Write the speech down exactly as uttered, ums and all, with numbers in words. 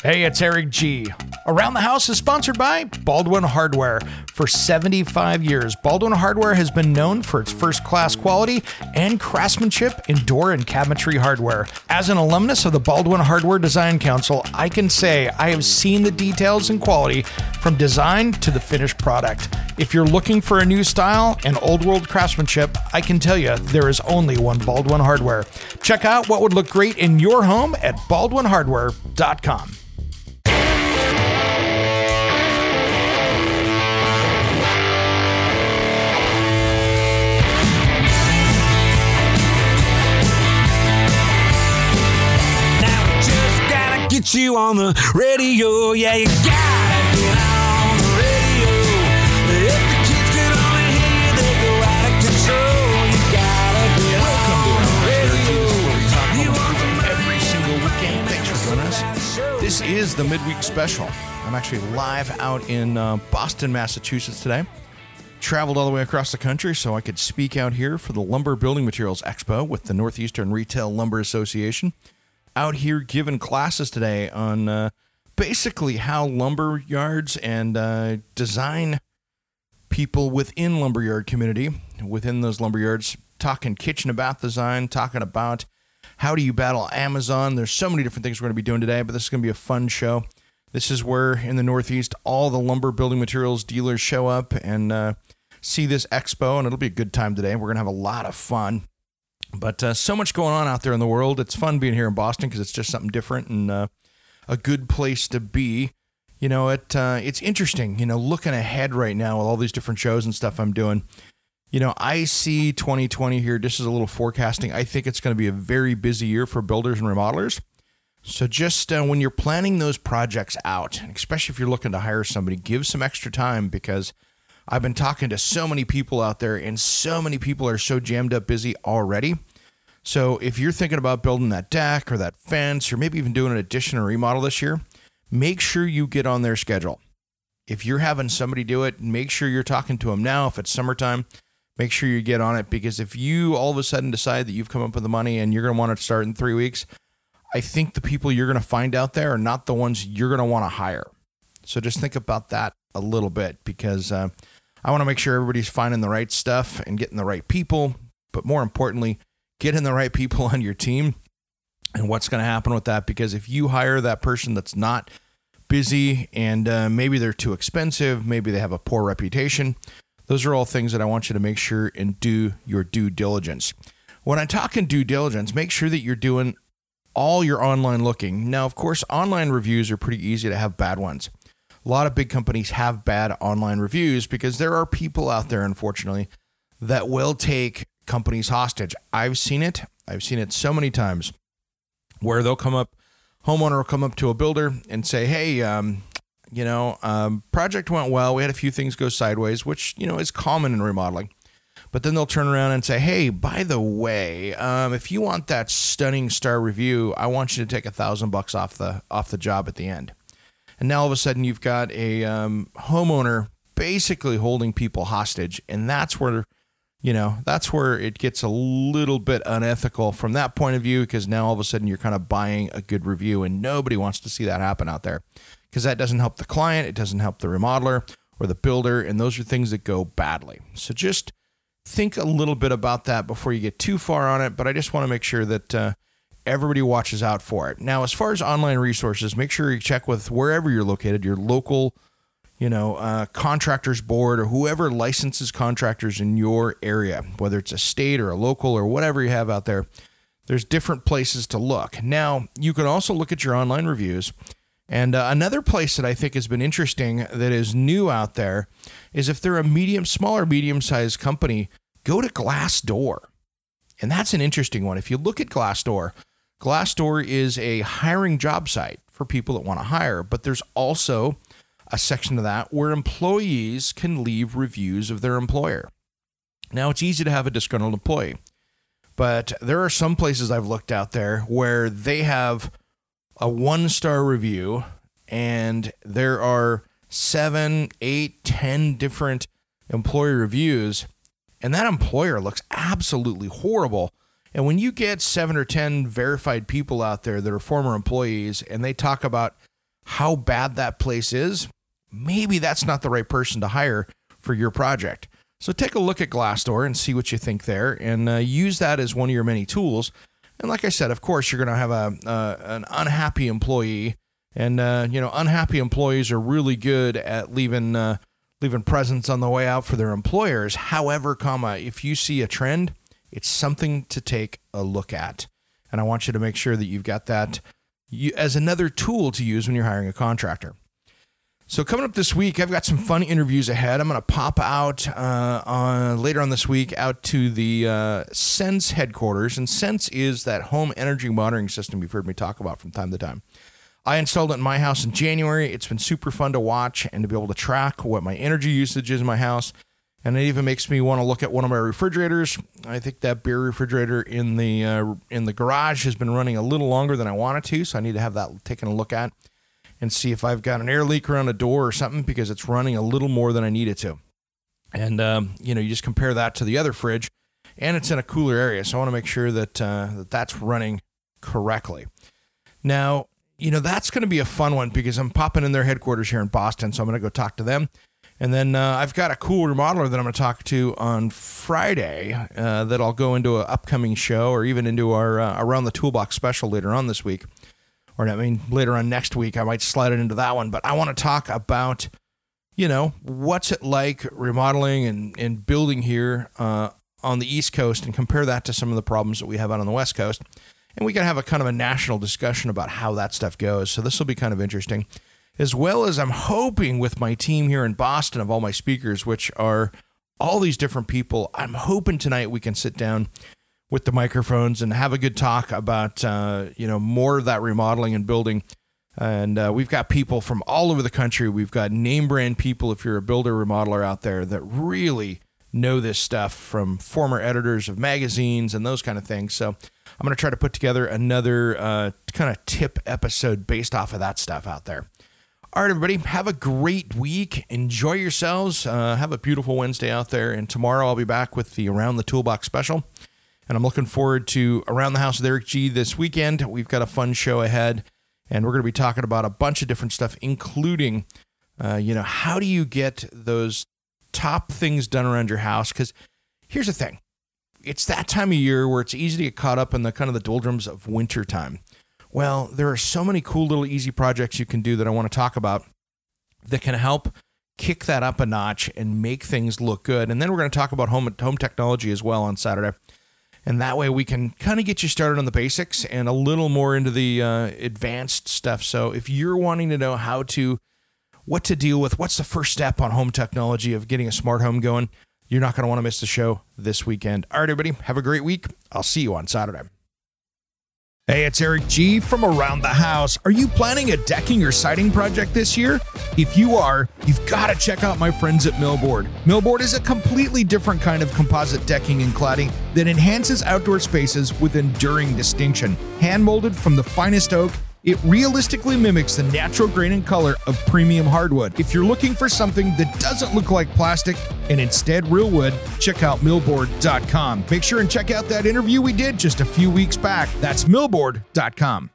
Hey, it's Eric G. Around the House is sponsored by Baldwin Hardware. For seventy-five years, Baldwin Hardware has been known for its first-class quality and craftsmanship in door and cabinetry hardware. As an alumnus of the Baldwin Hardware Design Council, I can say I have seen the details and quality from design to the finished product. If you're looking for a new style and old-world craftsmanship, I can tell you there is only one Baldwin Hardware. Check out what would look great in your home at baldwin hardware dot com. Get you on the radio, yeah, you gotta get on the radio. If the kids could only hear you, they go out of control. You gotta get on the radio. We talk about every single weekend. Thanks for joining us. This is the midweek special. I'm actually live out in uh, Boston, Massachusetts today. Traveled all the way across the country so I could speak out here for the Lumber Building Materials Expo with the Northeastern Retail Lumber Association. Out here giving classes today on uh, basically how lumber yards and uh, design people within lumberyard community, within those lumber yards, talking kitchen and bath design, talking about how do you battle Amazon. There's so many different things we're going to be doing today, but this is going to be a fun show. This is where in the Northeast, all the lumber building materials dealers show up and uh, see this expo, and it'll be a good time today. We're going to have a lot of fun. But uh, so much going on out there in the world. It's fun being here in Boston because it's just something different and uh, a good place to be. You know, it uh, it's interesting, you know, looking ahead right now with all these different shows and stuff I'm doing. You know, I see twenty twenty here. This is a little forecasting. I think it's going to be a very busy year for builders and remodelers. So just uh, when you're planning those projects out, especially if you're looking to hire somebody, give some extra time because I've been talking to so many people out there, and so many people are so jammed up busy already. So if you're thinking about building that deck or that fence, or maybe even doing an addition or remodel this year, make sure you get on their schedule. If you're having somebody do it, make sure you're talking to them now. If it's summertime, make sure you get on it, because if you all of a sudden decide that you've come up with the money and you're going to want to start in three weeks, I think the people you're going to find out there are not the ones you're going to want to hire. So just think about that a little bit, because uh, I want to make sure everybody's finding the right stuff and getting the right people, but more importantly, getting the right people on your team and what's going to happen with that. Because if you hire that person that's not busy and uh, maybe they're too expensive, maybe they have a poor reputation, those are all things that I want you to make sure and do your due diligence. When I talk in due diligence, make sure that you're doing all your online looking. Now, of course, online reviews are pretty easy to have bad ones. A lot of big companies have bad online reviews because there are people out there, unfortunately, that will take companies hostage. I've seen it. I've seen it so many times where they'll come up, homeowner will come up to a builder and say, hey, um, you know, um, project went well. We had a few things go sideways, which, you know, is common in remodeling. But then they'll turn around and say, hey, by the way, um, if you want that stunning star review, I want you to take a thousand bucks off the off the job at the end. And now all of a sudden you've got a um, homeowner basically holding people hostage. And that's where, you know, that's where it gets a little bit unethical from that point of view, because now all of a sudden you're kind of buying a good review, and nobody wants to see that happen out there, because that doesn't help the client. It doesn't help the remodeler or the builder. And those are things that go badly. So just think a little bit about that before you get too far on it. But I just want to make sure that uh, everybody watches out for it. Now, as far as online resources, make sure you check with wherever you're located, your local, you know, uh, contractors board, or whoever licenses contractors in your area, whether it's a state or a local or whatever you have out there. There's different places to look. Now, you can also look at your online reviews. And uh, another place that I think has been interesting that is new out there is if they're a medium, smaller, medium-sized company, go to Glassdoor. And that's an interesting one. If you look at Glassdoor, Glassdoor is a hiring job site for people that want to hire, but there's also a section of that where employees can leave reviews of their employer. Now, it's easy to have a disgruntled employee, but there are some places I've looked out there where they have a one-star review, and there are seven, eight, ten different employee reviews, and that employer looks absolutely horrible. And when you get seven or ten verified people out there that are former employees, and they talk about how bad that place is, maybe that's not the right person to hire for your project. So take a look at Glassdoor and see what you think there, and uh, use that as one of your many tools. And like I said, of course, you're going to have a uh, an unhappy employee, and uh, you know, unhappy employees are really good at leaving uh, leaving presents on the way out for their employers. However, comma, if you see a trend, it's something to take a look at, and I want you to make sure that you've got that you, as another tool to use when you're hiring a contractor. So coming up this week, I've got some fun interviews ahead. I'm going to pop out uh, on, later on this week out to the uh, Sense headquarters. And Sense is that home energy monitoring system you've heard me talk about from time to time. I installed it in my house in January. It's been super fun to watch and to be able to track what my energy usage is in my house. And it even makes me want to look at one of my refrigerators. I think that beer refrigerator in the uh, in the garage has been running a little longer than I wanted to, so I need to have that taken a look at and see if I've got an air leak around a door or something, because it's running a little more than I need it to. And, um, you know, you just compare that to the other fridge, and it's in a cooler area, so I want to make sure that, uh, that that's running correctly. Now, you know, that's going to be a fun one because I'm popping in their headquarters here in Boston, so I'm going to go talk to them. And then uh, I've got a cool remodeler that I'm going to talk to on Friday uh, that I'll go into an upcoming show or even into our uh, Around the Toolbox special later on this week. Or I mean, later on next week, I might slide it into that one. But I want to talk about, you know, what's it like remodeling and, and building here uh, on the East Coast and compare that to some of the problems that we have out on the West Coast. And we can have a kind of a national discussion about how that stuff goes. So this will be kind of interesting. As well as I'm hoping with my team here in Boston of all my speakers, which are all these different people, I'm hoping tonight we can sit down with the microphones and have a good talk about, uh, you know, more of that remodeling and building. And uh, we've got people from all over the country. We've got name brand people, if you're a builder remodeler out there, that really know this stuff, from former editors of magazines and those kind of things. So I'm going to try to put together another uh, kind of tip episode based off of that stuff out there. All right, everybody, have a great week. Enjoy yourselves. Uh, have a beautiful Wednesday out there. And tomorrow I'll be back with the Around the Toolbox special. And I'm looking forward to Around the House with Eric G this weekend. We've got a fun show ahead, and we're going to be talking about a bunch of different stuff, including, uh, you know, how do you get those top things done around your house? Because here's the thing. It's that time of year where it's easy to get caught up in the kind of the doldrums of winter time. Well, there are so many cool little easy projects you can do that I want to talk about that can help kick that up a notch and make things look good. And then we're going to talk about home home technology as well on Saturday. And that way we can kind of get you started on the basics and a little more into the uh, advanced stuff. So if you're wanting to know how to, what to deal with, what's the first step on home technology of getting a smart home going, you're not going to want to miss the show this weekend. All right, everybody, have a great week. I'll see you on Saturday. Hey, it's Eric G from Around the House. Are you planning a decking or siding project this year? If you are, you've got to check out my friends at Millboard. Millboard is a completely different kind of composite decking and cladding that enhances outdoor spaces with enduring distinction. Hand-molded from the finest oak, it realistically mimics the natural grain and color of premium hardwood. If you're looking for something that doesn't look like plastic and instead real wood, check out millboard dot com. Make sure and check out that interview we did just a few weeks back. That's millboard dot com.